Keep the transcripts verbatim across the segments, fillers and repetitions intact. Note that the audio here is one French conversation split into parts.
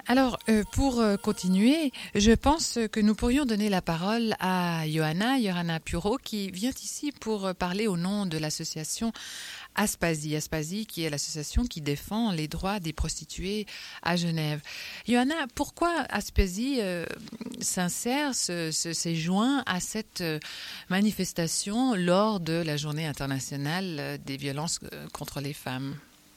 Alors, euh, pour euh, continuer, je pense que nous pourrions donner la parole à Johanna, Johanna Puro, qui vient ici pour euh, parler au nom de l'association Aspasie. Aspasie, qui est l'association qui défend les droits des prostituées à Genève. Johanna, pourquoi Aspasie euh, s'insère, se, se, s'est joint à cette euh, manifestation lors de la Journée internationale euh, des violences euh, contre les femmes?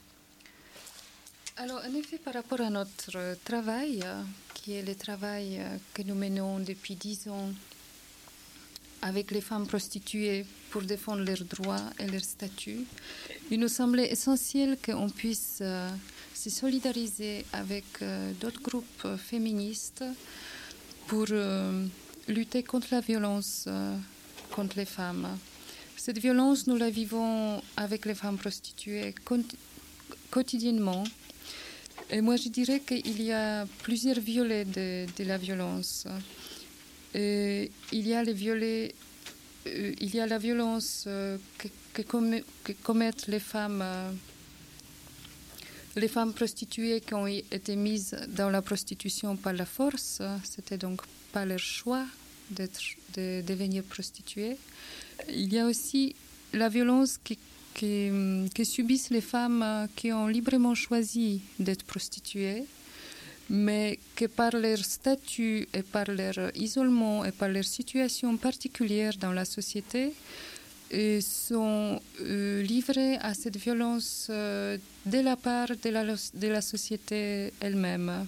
Alors, en effet, par rapport à notre travail, euh, qui est le travail euh, que nous menons depuis dix ans avec les femmes prostituées pour défendre leurs droits et leur statut, il nous semblait essentiel qu'on puisse euh, se solidariser avec euh, d'autres groupes euh, féministes pour euh, lutter contre la violence euh, contre les femmes. Cette violence, nous la vivons avec les femmes prostituées cont- quotidiennement. Et moi, je dirais qu'il y a plusieurs volets de, de la violence. Et il y a les violets, euh, il y a la violence euh, que, que, commet, que commettent les femmes, euh, les femmes prostituées qui ont été mises dans la prostitution par la force. C'était donc pas leur choix d'être, de devenir prostituées. Il y a aussi la violence qui Que, que subissent les femmes qui ont librement choisi d'être prostituées, mais que par leur statut et par leur isolement et par leur situation particulière dans la société, sont euh, livrées à cette violence euh, de la part de la, de la société elle-même.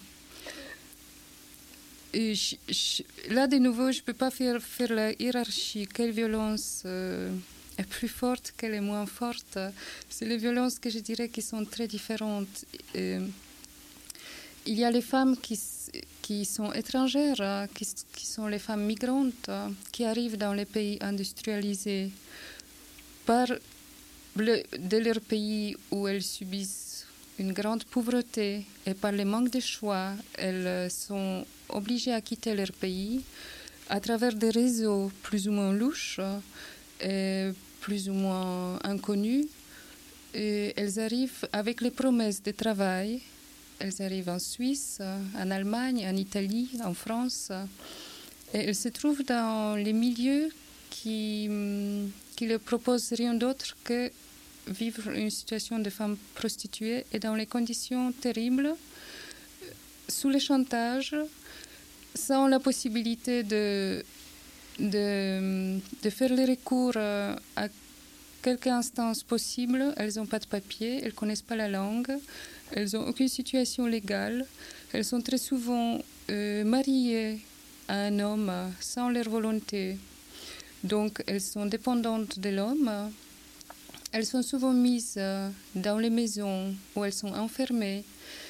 Et je, je, là, de nouveau, je ne peux pas faire, faire la hiérarchie. Quelle violence euh, est plus forte, qu'elle est moins forte. C'est les violences que je dirais qui sont très différentes. Euh, il y a les femmes qui, qui sont étrangères, qui, qui sont les femmes migrantes, qui arrivent dans les pays industrialisés par le, de leur pays où elles subissent une grande pauvreté et par le manque de choix, elles sont obligées à quitter leur pays à travers des réseaux plus ou moins louches et plus ou moins inconnues. Et elles arrivent avec les promesses de travail. Elles arrivent en Suisse, en Allemagne, en Italie, en France. Et elles se trouvent dans les milieux qui, qui ne proposent rien d'autre que vivre une situation de femme prostituée et dans les conditions terribles, sous le chantage, sans la possibilité de, de, de faire les recours à quelques instances possibles. Elles n'ont pas de papier, elles ne connaissent pas la langue, elles n'ont aucune situation légale. Elles sont très souvent euh, mariées à un homme sans leur volonté. Donc elles sont dépendantes de l'homme. Elles sont souvent mises dans les maisons où elles sont enfermées.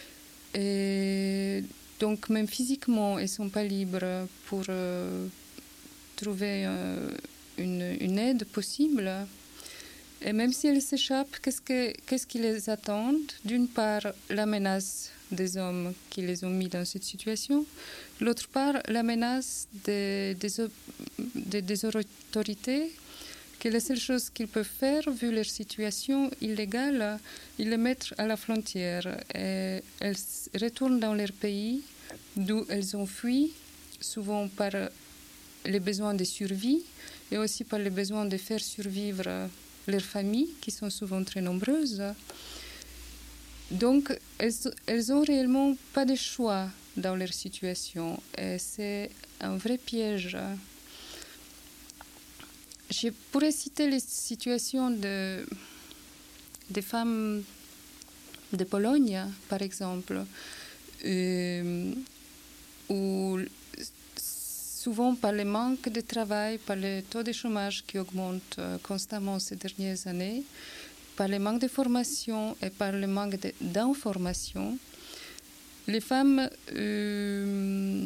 Et donc même physiquement, elles ne sont pas libres pour euh, trouver euh, une, une aide possible. Et même si elles s'échappent, qu'est-ce, que, qu'est-ce qui les attend? D'une part, la menace des hommes qui les ont mis dans cette situation. D'autre part, la menace des, des, des, des autorités, que la seule chose qu'ils peuvent faire, vu leur situation illégale, ils les mettent à la frontière. Et elles retournent dans leur pays, d'où elles ont fui, souvent par les besoins de survie et aussi par les besoins de faire survivre leurs familles, qui sont souvent très nombreuses. Donc, elles, elles ont réellement pas de choix dans leur situation. Et c'est un vrai piège. Je pourrais citer les situations de, des femmes de Pologne, par exemple, euh, où souvent par le manque de travail, par le taux de chômage qui augmente euh, constamment ces dernières années, par le manque de formation et par le manque de, d'information, les femmes, euh,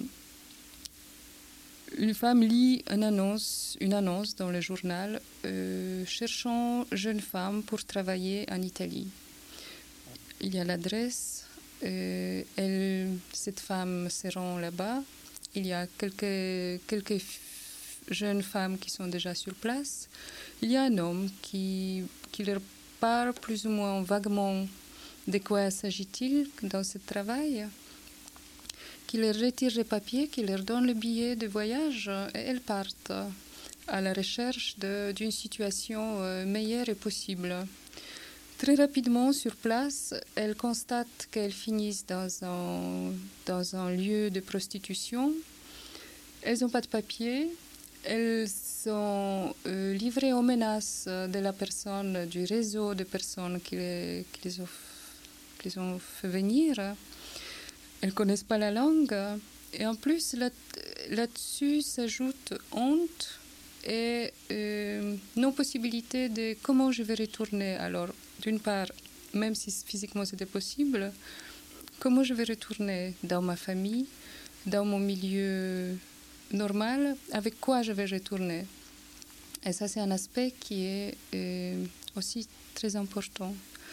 une femme lit une annonce, une annonce dans le journal euh, cherchant jeunes femmes pour travailler en Italie. Il y a l'adresse, euh, elle, cette femme se rend là-bas. Il y a quelques, quelques jeunes femmes qui sont déjà sur place. Il y a un homme qui, qui leur parle plus ou moins vaguement de quoi s'agit-il dans ce travail. qui leur retire les papiers, qui leur donne le billet de voyage et elles partent à la recherche de, d'une situation euh, meilleure et possible. Très rapidement, sur place, elles constatent qu'elles finissent dans un, dans un lieu de prostitution. Elles n'ont pas de papiers. Elles sont euh, livrées aux menaces de la personne, du réseau de personnes qui les, qui les, ont, qui les ont fait venir. Elles ne connaissent pas la langue. Et en plus, là, là-dessus s'ajoute honte et euh, non-possibilité de comment je vais retourner. Alors, d'une part, même si physiquement c'était possible, comment je vais retourner dans ma famille, dans mon milieu normal, avec quoi je vais retourner. Et ça, c'est un aspect qui est euh, aussi très important.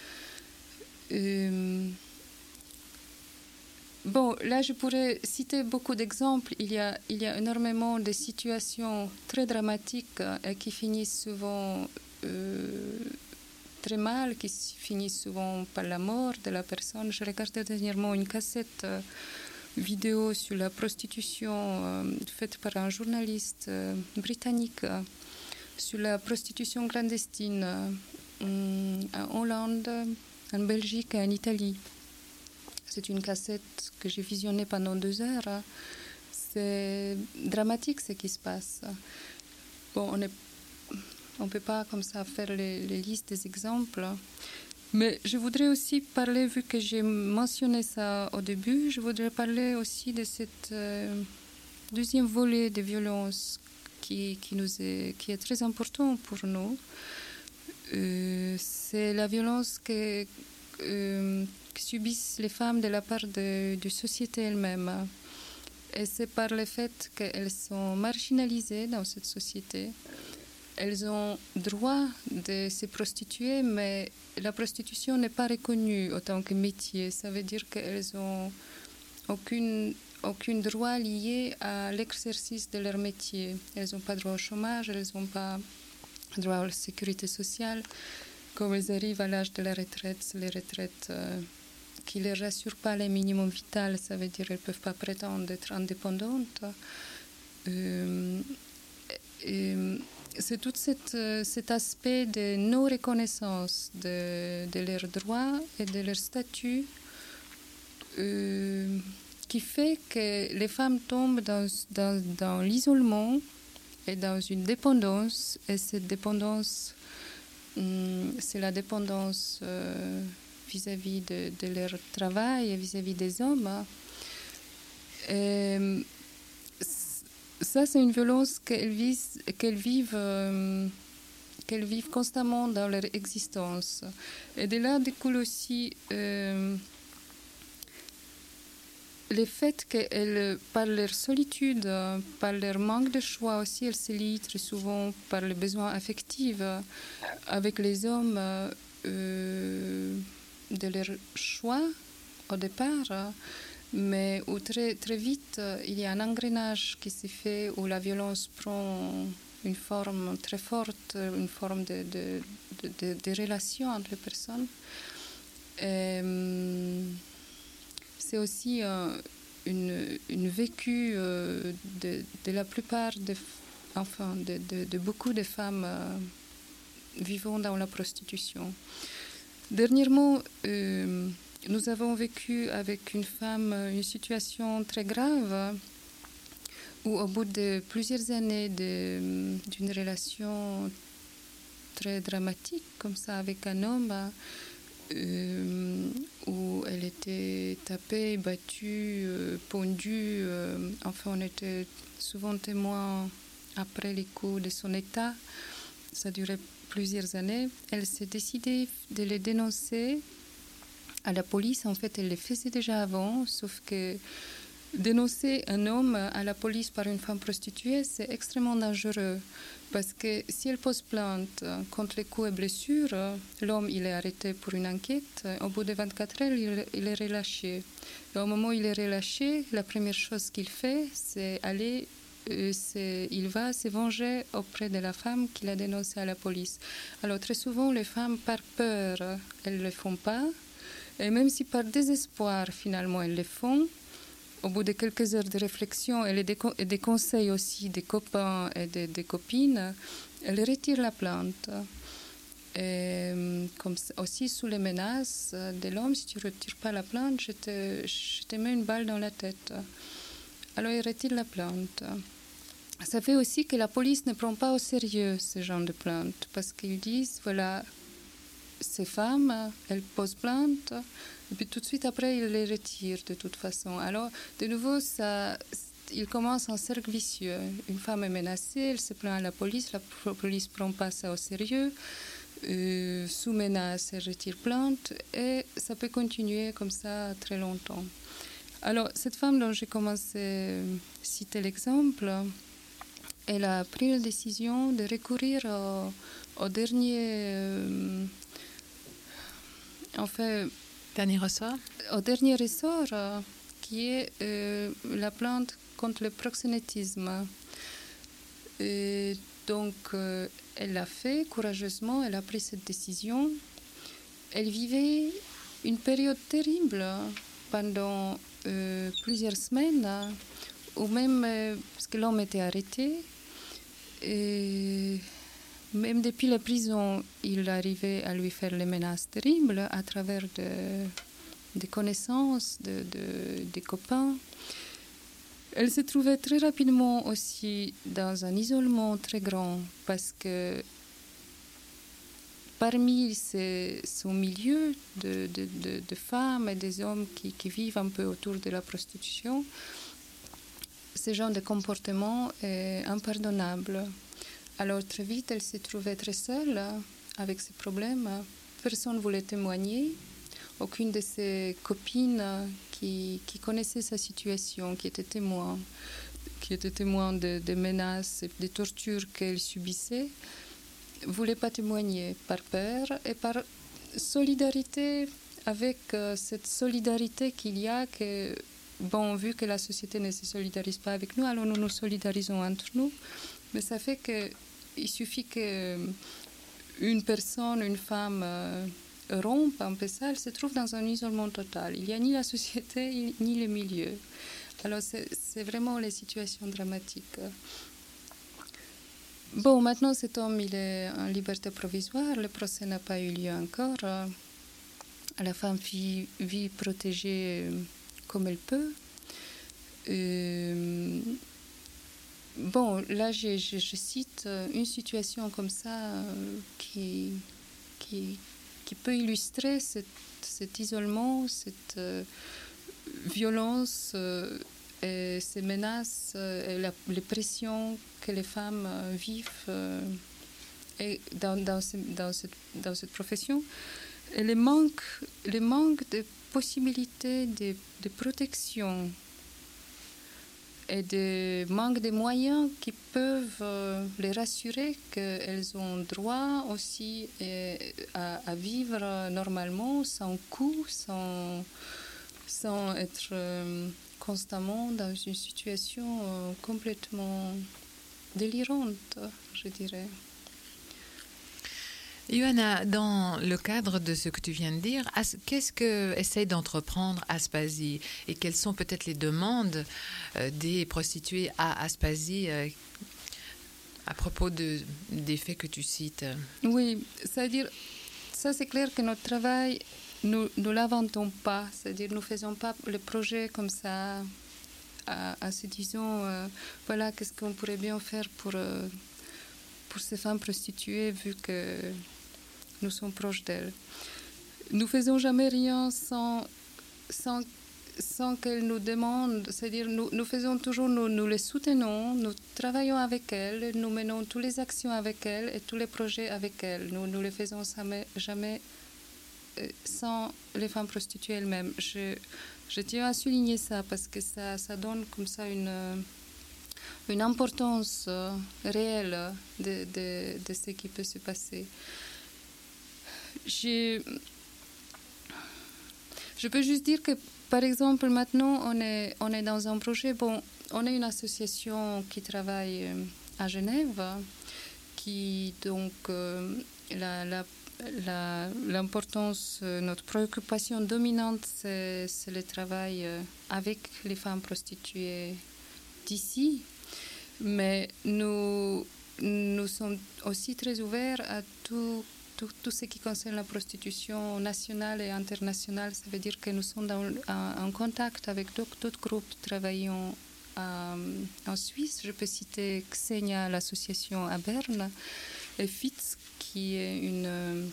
Euh, bon, là, je pourrais citer beaucoup d'exemples. Il y a, il y a énormément de situations très dramatiques et qui finissent souvent euh, très mal, qui finissent souvent par la mort de la personne. Je regardais dernièrement une cassette euh, vidéo sur la prostitution euh, faite par un journaliste euh, britannique euh, sur la prostitution clandestine euh, en Hollande, en Belgique et en Italie. C'est une cassette que j'ai visionnée pendant deux heures. C'est dramatique ce qui se passe. Bon, on est On ne peut pas comme ça faire les, les listes des exemples. Mais je voudrais aussi parler, vu que j'ai mentionné ça au début, je voudrais parler aussi de cette euh, deuxième volet de violence qui, qui, nous est, qui est très important pour nous. Euh, c'est la violence que, euh, que subissent les femmes de la part de la société elle-même. Et c'est par le fait qu'elles sont marginalisées dans cette société. Elles ont droit de se prostituer, mais la prostitution n'est pas reconnue en tant que métier. Ça veut dire qu'elles n'ont aucun, aucun droit lié à l'exercice de leur métier. Elles n'ont pas droit au chômage, elles n'ont pas droit à la sécurité sociale. Quand elles arrivent à l'âge de la retraite, c'est les retraites euh, qui ne leur rassurent pas le minimum vital. Ça veut dire qu'elles ne peuvent pas prétendre être indépendantes. Euh, et, c'est tout cette, cet aspect de non-reconnaissance de, de leurs droits et de leur statut euh, qui fait que les femmes tombent dans, dans, dans l'isolement et dans une dépendance. Et cette dépendance, hum, c'est la dépendance euh, vis-à-vis de, de leur travail et vis-à-vis des hommes. Et, ça, c'est une violence qu'elles vivent, qu'elles vivent, euh, qu'elles vivent constamment dans leur existence. Et de là découle aussi euh, le fait qu'elles, par leur solitude, par leur manque de choix aussi, elles se lient très souvent par le besoin affectif avec les hommes euh, de leur choix au départ. Mais où très, très vite, il y a un engrenage qui se fait où la violence prend une forme très forte, une forme de, de, de, de, de relation entre les personnes. Et, c'est aussi euh, une, une vécue euh, de, de la plupart, de, enfin, de, de, de beaucoup de femmes euh, vivant dans la prostitution. Dernièrement, euh, nous avons vécu avec une femme une situation très grave où au bout de plusieurs années de, d'une relation très dramatique comme ça avec un homme euh, où elle était tapée, battue, euh, pendue. Euh, enfin, on était souvent témoins après les coups de son état. Ça durait plusieurs années. Elle s'est décidée de les dénoncer à la police. En fait, elle le faisait déjà avant, sauf que dénoncer un homme à la police par une femme prostituée, c'est extrêmement dangereux. Parce que si elle pose plainte contre les coups et blessures, l'homme il est arrêté pour une enquête. Au bout de vingt-quatre heures, il, il est relâché. Et au moment où il est relâché, la première chose qu'il fait, c'est aller, euh, c'est, il va se venger auprès de la femme qu'il a dénoncée à la police. Alors très souvent, les femmes, par peur, elles ne le font pas. Et même si par désespoir, finalement, elles le font, au bout de quelques heures de réflexion et des, et des conseils aussi des copains et des, des copines, elle retire la plainte. Et comme aussi sous les menaces de l'homme, si tu ne retires pas la plainte, je te, je te mets une balle dans la tête. Alors il retire la plainte. Ça fait aussi que la police ne prend pas au sérieux ce genre de plainte, parce qu'ils disent, voilà, ces femmes, elles posent plainte, et puis tout de suite après, ils les retirent de toute façon. Alors, de nouveau, ça, il commence un cercle vicieux. Une femme est menacée, elle se plaint à la police, la police ne prend pas ça au sérieux. Euh, sous menace, elle retire plainte, et ça peut continuer comme ça très longtemps. Alors, cette femme dont j'ai commencé à citer l'exemple, elle a pris la décision de recourir au, au dernier, euh, en fait, dernier ressort, au dernier ressort, euh, qui est euh, la plainte contre le proxénétisme. Et donc, euh, elle l'a fait courageusement, elle a pris cette décision. Elle vivait une période terrible pendant euh, plusieurs semaines, ou même euh, parce que l'homme était arrêté. Et même depuis la prison, il arrivait à lui faire les menaces terribles à travers de, des connaissances, de, de, des copains. Elle se trouvait très rapidement aussi dans un isolement très grand parce que parmi ces, son milieu de, de, de, de femmes et des hommes qui, qui vivent un peu autour de la prostitution, ce genre de comportement est impardonnable. Alors très vite, elle se trouvait très seule avec ces problèmes. Personne ne voulait témoigner. Aucune de ses copines qui, qui connaissaient sa situation, qui étaient témoins, qui étaient témoins de, de menaces et des tortures qu'elle subissait, ne voulaient pas témoigner par peur et par solidarité avec euh, cette solidarité qu'il y a que, bon, vu que la société ne se solidarise pas avec nous, alors nous nous solidarisons entre nous. Mais ça fait qu'il suffit qu'une personne, une femme euh, rompe un peu ça, elle se trouve dans un isolement total. Il n'y a ni la société, ni le milieu. Alors c'est, c'est vraiment les situations dramatiques. Bon, maintenant cet homme, il est en liberté provisoire, le procès n'a pas eu lieu encore. La femme vit, vit protégée comme elle peut. Euh, bon, là, je, je, je cite une situation comme ça euh, qui, qui, qui peut illustrer cette, cet isolement, cette euh, violence euh, et ces menaces euh, et la, les pressions que les femmes euh, vivent euh, et dans, dans, ce, dans, cette, dans cette profession. Et le manque, le manque de possibilités de, de protection et de manque de moyens qui peuvent euh, les rassurer qu'elles ont droit aussi et, à, à vivre normalement, sans coût, sans, sans être euh, constamment dans une situation euh, complètement délirante, je dirais. Ioana, dans le cadre de ce que tu viens de dire, qu'est-ce que essaie d'entreprendre Aspasie et quelles sont peut-être les demandes euh, des prostituées à Aspasie euh, à propos de, des faits que tu cites? Oui, c'est-à-dire, ça c'est clair que notre travail, nous ne l'inventons pas, c'est-à-dire nous ne faisons pas le projet comme ça en se disant, euh, voilà, qu'est-ce qu'on pourrait bien faire pour, euh, pour ces femmes prostituées vu que nous sommes proches d'elles. Nous ne faisons jamais rien sans, sans, sans qu'elles nous demandent, c'est-à-dire nous, nous faisons toujours, nous, nous les soutenons, nous travaillons avec elles, nous menons toutes les actions avec elles et tous les projets avec elles. Nous ne les faisons jamais, jamais euh, sans les femmes prostituées elles-mêmes. Je, je tiens à souligner ça parce que ça, ça donne comme ça une, une importance euh, réelle de, de, de ce qui peut se passer. Je, je peux juste dire que, par exemple, maintenant, on est, on est dans un projet. Bon, on est une association qui travaille à Genève, qui, donc, euh, la, la, la, l'importance, euh, notre préoccupation dominante, c'est, c'est le travail euh, avec les femmes prostituées d'ici. Mais nous, nous sommes aussi très ouverts à tout, tout, tout ce qui concerne la prostitution nationale et internationale. Ça veut dire que nous sommes dans, en, en contact avec d'autres, d'autres groupes travaillant à, en Suisse. Je peux citer Xenia, l'association à Berne, et F I T S, qui est une,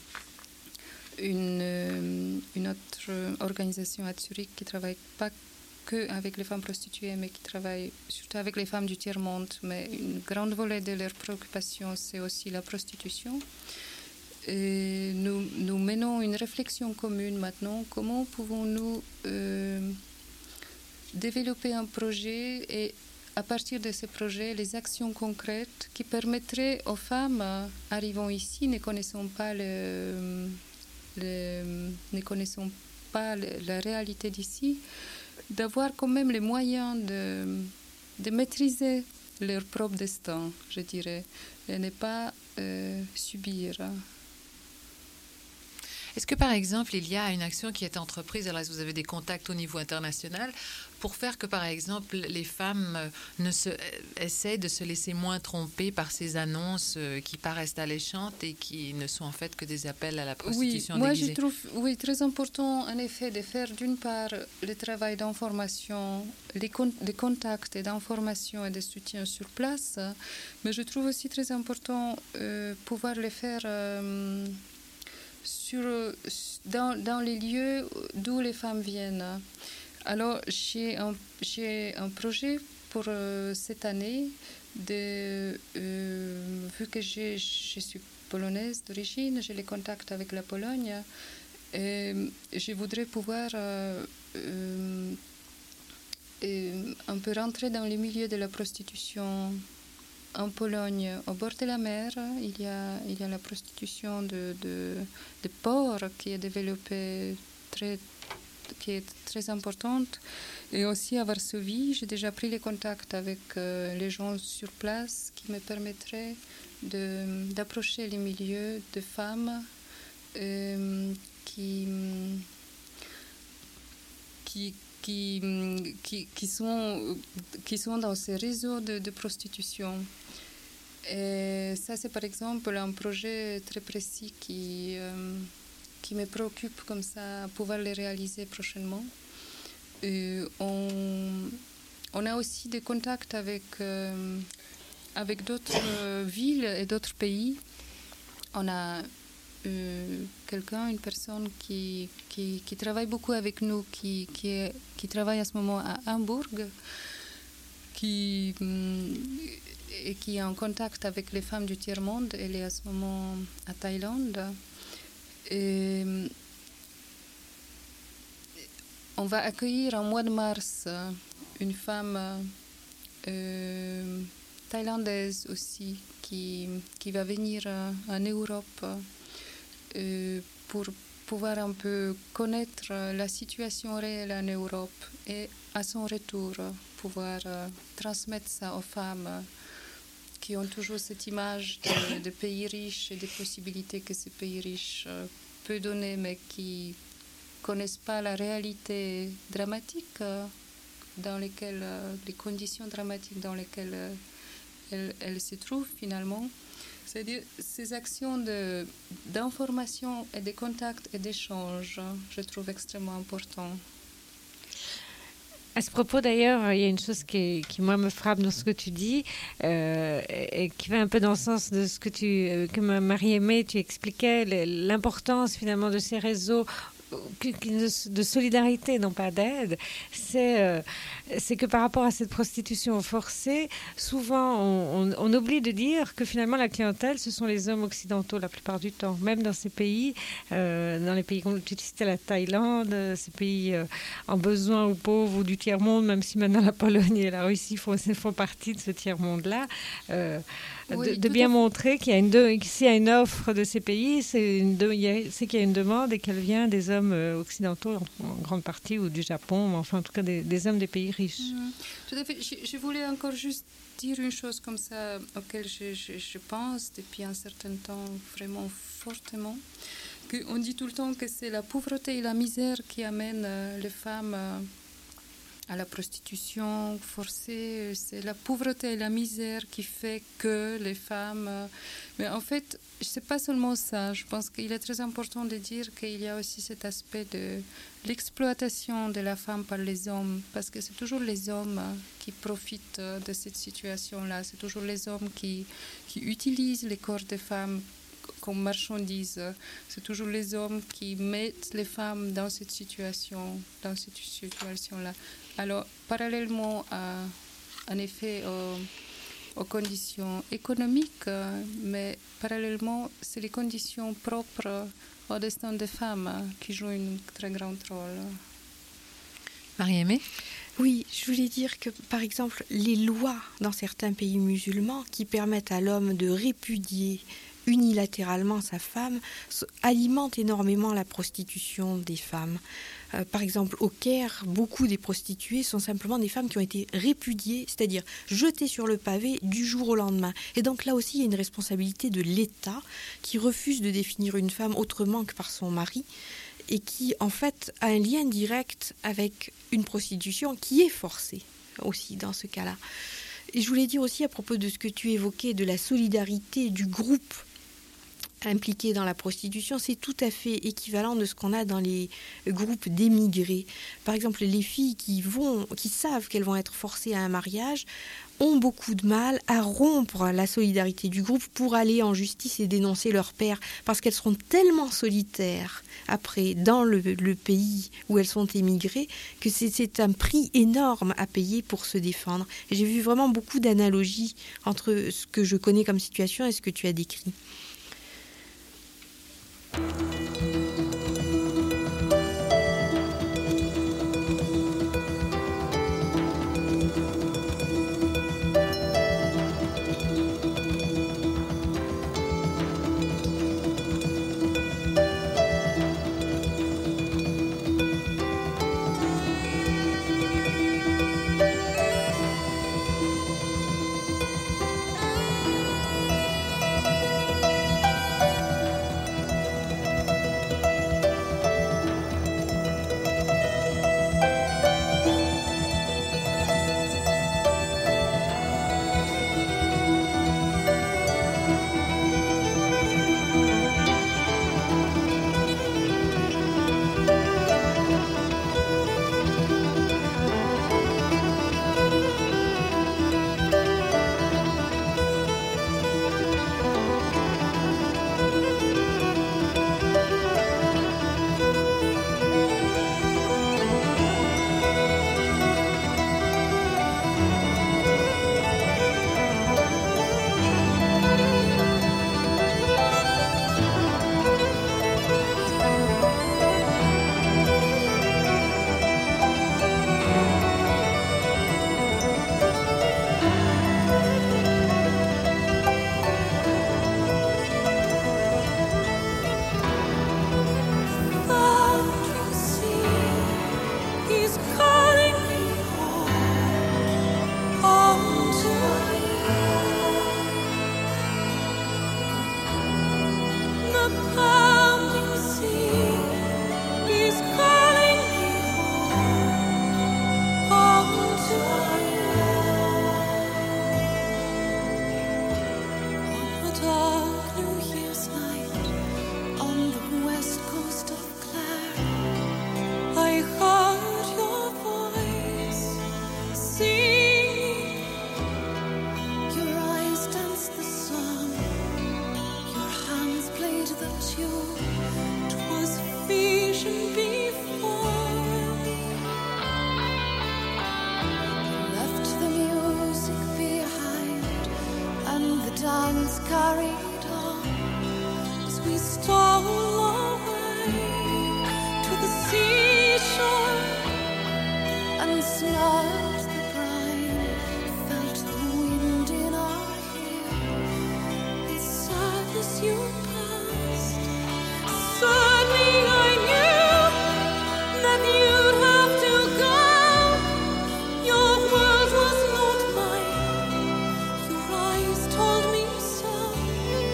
une, une autre organisation à Zurich qui travaille pas que avec les femmes prostituées, mais qui travaillent surtout avec les femmes du tiers-monde. Mais une grande volet de leurs préoccupations, c'est aussi la prostitution. Et nous, nous menons une réflexion commune maintenant. Comment pouvons-nous euh, développer un projet et à partir de ce projet, les actions concrètes qui permettraient aux femmes euh, arrivant ici, ne connaissant pas, le, le, ne connaissant pas le, la réalité d'ici, d'avoir quand même les moyens de, de maîtriser leur propre destin, je dirais, et ne pas euh, subir. Est-ce que, par exemple, il y a une action qui est entreprise, alors est-ce que vous avez des contacts au niveau international, pour faire que, par exemple, les femmes ne se, essaient de se laisser moins tromper par ces annonces qui paraissent alléchantes et qui ne sont en fait que des appels à la prostitution oui, déguisée? Moi, je trouve oui, très important, en effet, de faire d'une part le travail d'information, les, con- les contacts et d'information et de soutien sur place, mais je trouve aussi très important euh, pouvoir le faire euh, sur, dans, dans les lieux d'où les femmes viennent. Alors, j'ai un, j'ai un projet pour euh, cette année, de, euh, vu que j'ai, je suis polonaise d'origine, j'ai les contacts avec la Pologne, et je voudrais pouvoir euh, euh, euh, un peu rentrer dans les milieux de la prostitution. En Pologne, au bord de la mer, il y a, il y a la prostitution de, de, de porc qui est développée très, qui est très importante. Et aussi à Varsovie, j'ai déjà pris les contacts avec euh, les gens sur place qui me permettraient de, d'approcher les milieux de femmes euh, qui, qui, qui, qui, qui, sont, qui sont dans ces réseaux de, de prostitution. Et ça, c'est par exemple un projet très précis qui, euh, qui me préoccupe comme ça, pouvoir le réaliser prochainement. Et on, on a aussi des contacts avec, euh, avec d'autres euh, villes et d'autres pays. On a euh, quelqu'un, une personne qui, qui, qui travaille beaucoup avec nous, qui, qui, est, qui travaille à ce moment à Hambourg, qui... Hum, et qui est en contact avec les femmes du tiers-monde. Elle est à ce moment à Thaïlande. Et on va accueillir en mois de mars une femme euh, thaïlandaise aussi qui, qui va venir en Europe euh, pour pouvoir un peu connaître la situation réelle en Europe et à son retour pouvoir euh, transmettre ça aux femmes qui ont toujours cette image de, de pays riches et des possibilités que ces pays riches euh, peuvent donner, mais qui ne connaissent pas la réalité dramatique euh, dans lesquelles, euh, les conditions dramatiques dans lesquelles euh, elles, elles se trouvent finalement. C'est-à-dire ces actions de, d'information et de contact et d'échange, je trouve extrêmement importantes. À ce propos, d'ailleurs, il y a une chose qui, qui moi, me frappe dans ce que tu dis euh, et qui va un peu dans le sens de ce que, tu, que Marie-Aimée, tu expliquais, l'importance finalement de ces réseaux de solidarité, non pas d'aide, c'est, euh, c'est que par rapport à cette prostitution forcée, souvent on, on, on oublie de dire que finalement la clientèle, ce sont les hommes occidentaux la plupart du temps, même dans ces pays, euh, dans les pays comme tu citais la Thaïlande, ces pays euh, en besoin ou pauvres ou du tiers-monde, même si maintenant la Pologne et la Russie font, font partie de ce tiers-monde-là, euh, oui, de, de bien montrer qu'il y a une, de, s'il y a une offre de ces pays, c'est, une de, il y a, c'est qu'il y a une demande et qu'elle vient des hommes occidentaux en, en grande partie ou du Japon, mais enfin en tout cas des, des hommes des pays riches. Mmh. Tout à fait. Je, je voulais encore juste dire une chose comme ça auquel je, je, je pense depuis un certain temps vraiment fortement. que on dit tout le temps que c'est la pauvreté et la misère qui amènent euh, les femmes euh, à la prostitution forcée. C'est la pauvreté et la misère qui fait que les femmes... Euh, mais en fait, c'est pas seulement ça. Je pense qu'il est très important de dire qu'il y a aussi cet aspect de l'exploitation de la femme par les hommes, parce que c'est toujours les hommes euh, qui profitent euh, de cette situation-là. C'est toujours les hommes qui, qui utilisent les corps des femmes comme marchandises. C'est toujours les hommes qui mettent les femmes dans cette situation, dans cette situation-là. Alors, parallèlement à, en effet, aux, aux conditions économiques, euh, mais parallèlement, c'est les conditions propres au destin des femmes euh, qui jouent un très grand rôle. Marie-Aimée ? Oui, je voulais dire que, par exemple, les lois dans certains pays musulmans qui permettent à l'homme de répudier unilatéralement sa femme alimentent énormément la prostitution des femmes. Euh, par exemple, au Caire, beaucoup des prostituées sont simplement des femmes qui ont été répudiées, c'est-à-dire jetées sur le pavé du jour au lendemain. Et donc là aussi, il y a une responsabilité de l'État qui refuse de définir une femme autrement que par son mari et qui, en fait, a un lien direct avec une prostitution qui est forcée aussi dans ce cas-là. Et je voulais dire aussi à propos de ce que tu évoquais, de la solidarité du groupe impliqués dans la prostitution, c'est tout à fait équivalent de ce qu'on a dans les groupes d'émigrés. Par exemple, les filles qui vont, qui savent qu'elles vont être forcées à un mariage, ont beaucoup de mal à rompre la solidarité du groupe pour aller en justice et dénoncer leur père, parce qu'elles seront tellement solitaires après dans le, le pays où elles sont émigrées que c'est, c'est un prix énorme à payer pour se défendre. Et j'ai vu vraiment beaucoup d'analogies entre ce que je connais comme situation et ce que tu as décrit. Told me so.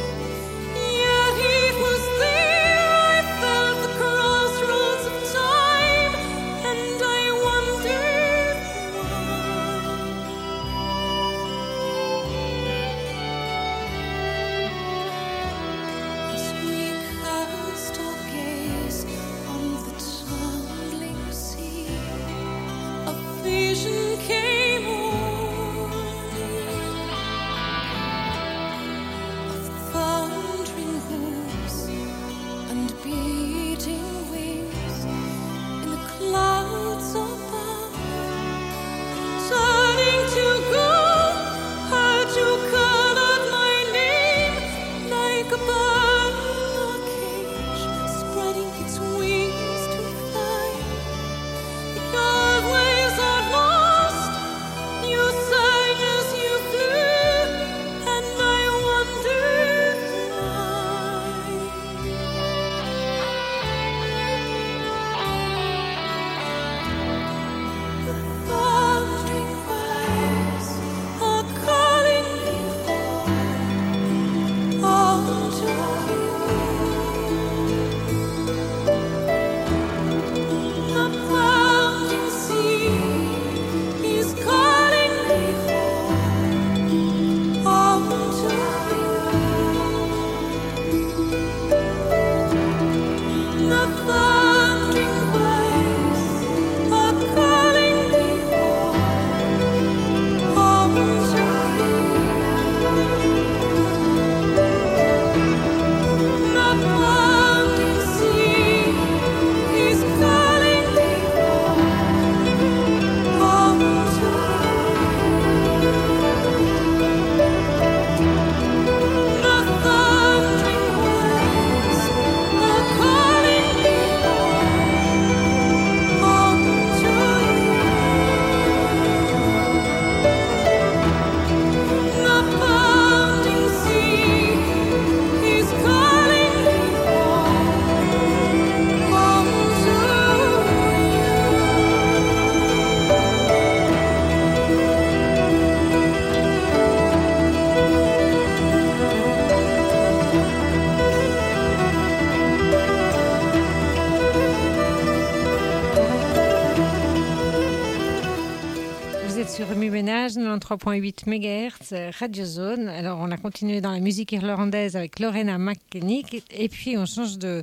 Sur Remue Ménage, quatre-vingt-treize virgule huit mégahertz, Radio Zone. Alors, on a continué dans la musique irlandaise avec Lorena McKennick. Et puis, on change de,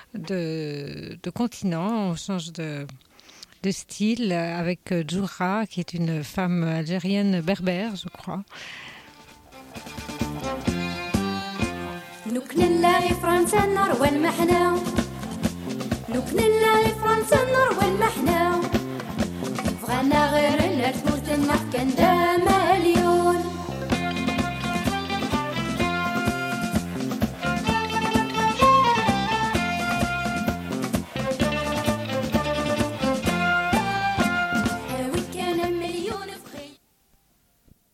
de, de continent, on change de, de style avec Djoura, qui est une femme algérienne berbère, je crois. أنا غير اللي تموت النحكة ندامالي